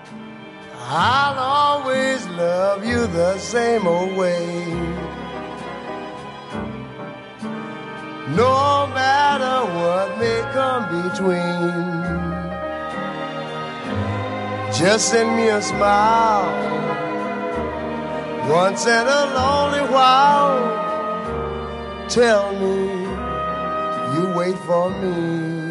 I'll always love you the same old way. No matter what may come between, just send me a smile once in a lonely while. Tell me you wait for me.